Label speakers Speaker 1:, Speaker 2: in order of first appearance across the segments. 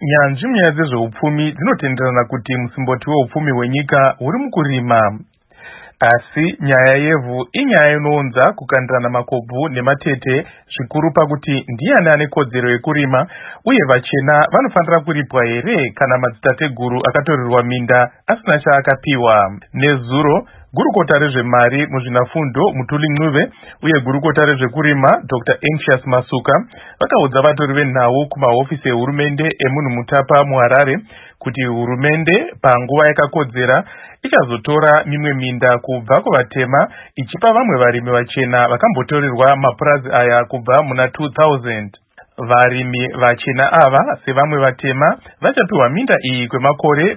Speaker 1: Nyanzvi munyaya dzezveupfumi dzinotenderana kuti musimboti weupfumi hwenyika uri mukurima. Asi nyaya yevhu inyaya inounza kukandirana makobvu nematete, zvikuru pakuti ndiani ane kodzero yekurima uye vachena vanofanira kuripwa here kana madzitateguru akatorerwa minda asina chaakapiwa. Nezuro gurukota rezvemari muzvinafundo Mutuli Ncube uye gurukota rezvekurima Dr. Anxious Masuka vakaudza vatori venhau kumahofisi ehurumende emunhu Mutapa muHarare kuti hurumende panguva yakakodzera ichazotora mimwe minda kubva kuvatema ichipa vamwe varimi vachena vakambotorerwa mapurazi aya kubva muna 2000. Varimi vachena ava sevamwe vatema vachapiwa minda iyi kwemakore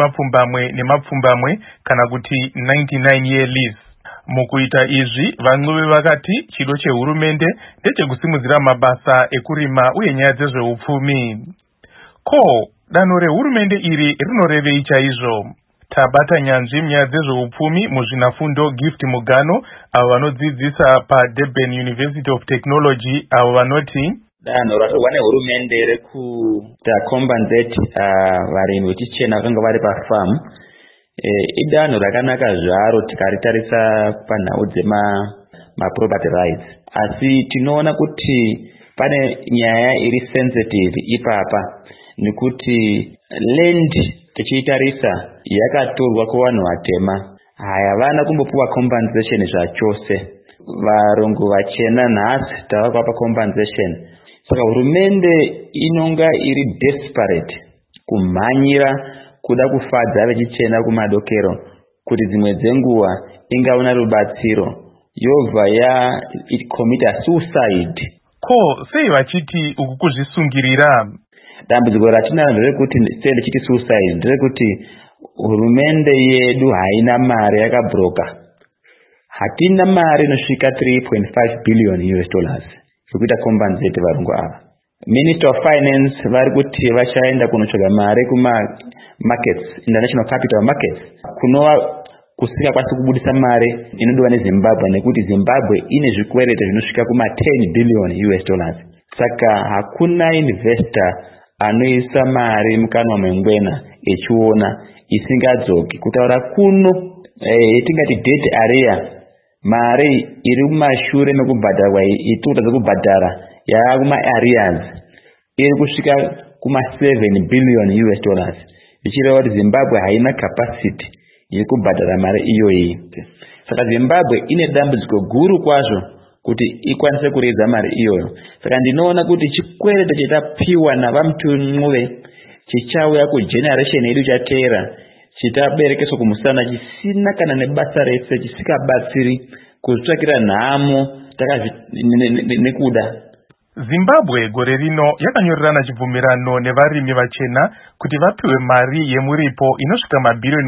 Speaker 1: 20 kana kuti 99 year lease. Mukuita izvi vaNcube vakati chido chehurumende ndechekusimudzira mabasa ekurima uye nyaya dzezveupfumi. Ko danho rehurumende iri rinorevei chaizvo? Tabata nyanzvi munyaya dzezveupfumi muzvinafundo Gift Mugano avo vanodzidzisa paDurban University of Technology avo vanoti
Speaker 2: danho ratorwa nehurumende rekuita compensate varimi vechichena vakanga vari pafamu idanho rakanaka zvaro tikaritarisa panhau dzemaproperty rights. Asi tinoona kuti pane nyaya iri sensitive ipapa nekuti land tichiitarisa yakatorwa kuvanhu vatema havana kumbopiwa compensation zvachose. Varungu vachena nhasi tavakapa compensation. Saka hurumende inonga iri desperate kumhanyira kuda kufadza vechichena kumadokero kuti dzimwe dzenguva ingaona rubatsiro yobva yakomita suicide.
Speaker 1: Ko sei vachiti uku kuzvisungirira?
Speaker 2: Dambudziko ratinaro nderekuti sei ndichiti suicide nderekuti hurumende yedu haina mari, yakabroka. Hatina mari inosvika 3.5 billion US dollars yekuita compensate varungu ava. Minister of Finance vari kuti vachaenda kunotsvaga mari kuma markets, international capital markets, kunova kusingakwanisi kubudisa mari inodiwa neZimbabwe nekuti Zimbabwe ine zvikwerete zvinosvika kuma 10 billion US dollars. Saka hakuna investor anoisa mari mukanwa mwengwena echiona isingadzoki. Kutaura kuno tingati debt area, mari iri kumashure mekubhadharwa ituta dzekubhadhara yaakuma areas iri kusvika kuma 7 billion US dollars. Ichireva kuti Zimbabwe haina capacity yekubhadhara mari iyoyi. Saka Zimbabwe ine dambudziko guru kwazvo kuti ikwanise kuredza mari iyoyo. Saka ndinoona kuti chikwerete chitapiwa navaMutuli Ncube chichauya kugeneration yedu chateera chitaberekeswa kumusana chisina kana nebasa rese, chisikabatsiri kuzvitsvakira nhamo nekuda.
Speaker 1: Zimbabwe gore rino yakanyorerana chibvumirano nevarimi vachena kuti vapiwe mari yemuripo inosvika mabhirioni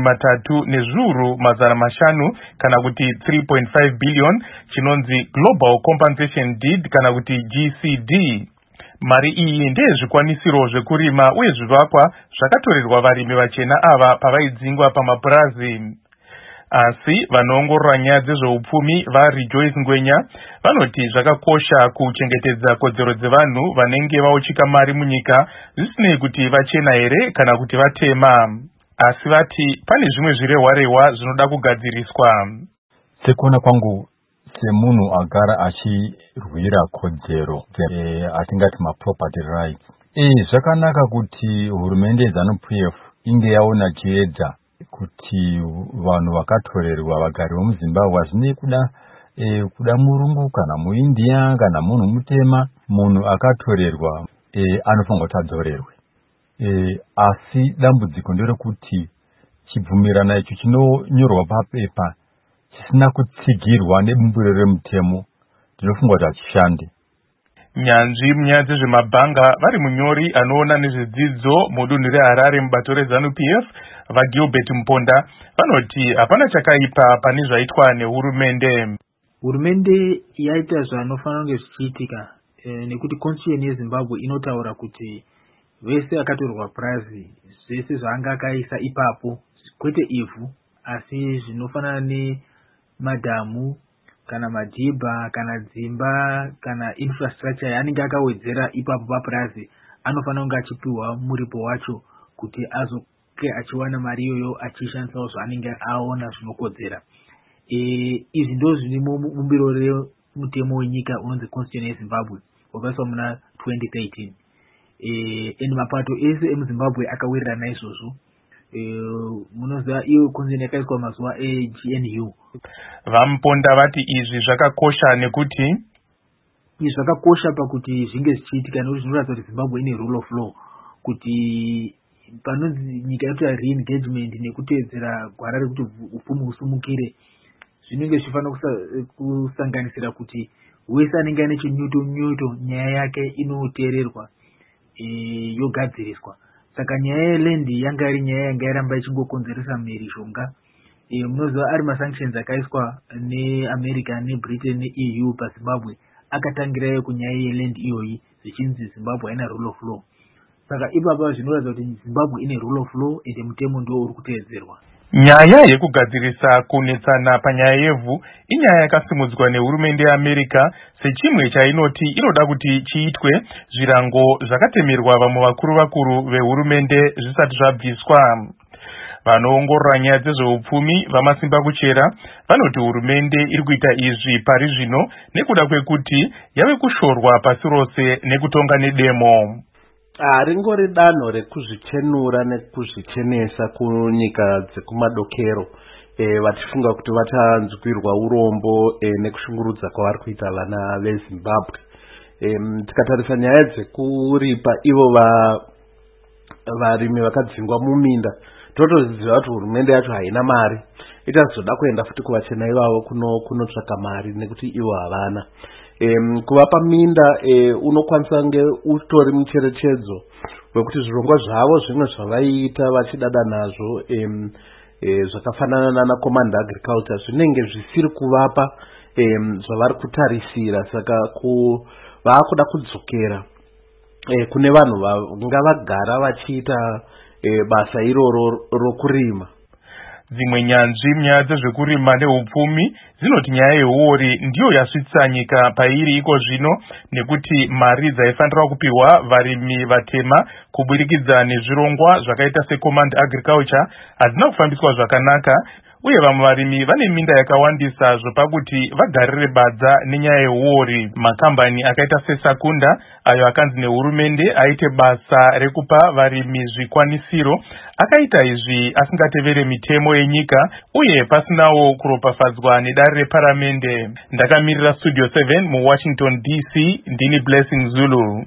Speaker 1: 3.5 kana kuti 3.5 billion chinonzi Global Compensation Deed kana kuti GCD. Mari iyi ndeyezvikwanisiro zvekurima uye zvivakwa zvakatorerwa varimi vachena ava pavaidzingwa pamapurazi. Asi vanoongorora nyaya dzezveupfumi vaRejoice Ngwenya vanoti zvakakosha kuchengetedza kodzero dzevanhu vanenge vauchika mari munyika zvisinei kuti vachena here kana kuti vatema. Asi vati pane zvimwe zvirehwa-rehwa zvinoda kugadziriswa.
Speaker 3: Sekuona kwangu semunhu agara achirwira kodzero atingati maproperty rights, zvakanaka kuti hurumende dzaNUPF inge yaona chiedza kuti vanhu vakatorerwa vagari vemuZimbabwe hazvinei kuda murungu kana muIndia kana munhu mutema, munhu akatorerwa anofanirwa kuti adzorerwe. Asi dambudziko nderekuti chibvumirano icho chinonyorwa papepa chisina kutsigirwa nebumbiro remutemo ndinofunga kuti hachishande.
Speaker 1: Nyanzvi munyaya dzezvemabhanga vari munyori anoona nezvedzidzo mudunhu reHarare mubato reZANU-PF vaGilbert Mponda vanoti hapana chakaipa pane zvaitwa nehurumende.
Speaker 4: Hurumende yaita zvanofanira kunge zvichiitika nekuti constitution yeZimbabwe inotaura kuti vese akatorwa purazi zvese zvaanga akaisa ipapo kwete ivhu asi zvinofanana nemadhamu kana madhibha kana dzimba kana infrastructure yaanenge akawedzera ipapo papurazi anofanira kunge achipiwa muripo wacho kuti azoke achiwana mari iyoyo achishandisawo zvaanenge aona zvinokodzera. Izvi ndo zvirimo mubumbiro remutemo wenyika unonzi Constitution yeZimbabwe wakaiswa muna 2013. Ende mapato ese emuZimbabwe akawirirana izvozvo. Munoziva iyo Constitution yakaiswa mazuva eGNU.
Speaker 1: Vamuponda vati izvi zvakakosha nekuti
Speaker 4: zvakakosha pakuti zvinge zvichiitika nekuti zvinoratidza kuti Zimbabwe ine rule of law, kuti panonzi nyika inoita re-engagement nekuteedzera gwara rekuti upfumi husumukire, zvinenge zvichifanira kusanganisira kuti wese anenge ane chinyuto nyaya yake inoteererwa yogadziriswa. Saka nyaya yelendi yanga iri nyaya yanga yaramba ichingokonzeresa mhirizhonga. Munoziva ari masanctions akaiswa neAmerica neBritain neEU paZimbabwe akatangirayo kunyaya yelendi iyoyi zvichinzi Zimbabwe haina rule of law. Saka ipapa zvinoratidza kuti Zimbabwe ine rule of law ende mutemo ndo uri kuteedzerwa.
Speaker 1: Nyaya yekugadzirisa kunetsana panyaya yevhu inyaya yakasimudzwa nehurumende yeAmerica sechimwe chainoti inoda kuti chiitwe zvirango zvakatemerwa vamwe vakuru vehurumende zvisati zvabviswa. Vanoongorora nyaya dzezveupfumi vamasimba kuchera vanoti hurumende iri kuita izvi pari zvino nekuda kwekuti yave kushorwa pasi rose nekutonga nedemo.
Speaker 5: Ringori danho rekuzvichenura nekuzvichenesa kunyika dzekumadokero, vachifunga kuti vachanzwirwa urombo nekushungurudza kwavari kuita vana veZimbabwe. Tikatarisa nyaya dzekuripa ivo varimi vakadzingwa muminda, totoziva kuti hurumende yacho haina mari, ichazoda kuenda futi kuvachena ivavo kunotsvaka mari nekuti ivo havana. Kuvapa minda unokwanisa kunge utori mucherechedzo wekuti zvirongwa zvavo zvimwe zvavaiita vachidada nazvo zvakafanana nana command agriculture zvinenge zvisiri kuvapa zvavari kutarisira. Saka vaakuda kudzokera kune vanhu vanga vagara vachiita basa iroro rokurima.
Speaker 1: Dzimwe nyanzvi munyaya dzezvekurima neupfumi dzinoti nyaya yehuori ndiyo yasvitsa nyika pairi iko zvino, nekuti mari dzaifanira kupiwa varimi vatema kuburikidza nezvirongwa zvakaita secommand agriculture hadzina kufambiswa zvakanaka, uye vamwe varimi vane minda yakawandisa zvopakuti vagarire badza nenyaya yehuori. Makambani akaita seSakunda ayo akanzi nehurumende aite basa rekupa varimi zvikwanisiro akaita izvi asingatevere mitemo yenyika uye pasinawo kuropafadzwa nedare reparamende. Ndakamirira Studio 7 muWashington DC, ndini Blessing Zulu.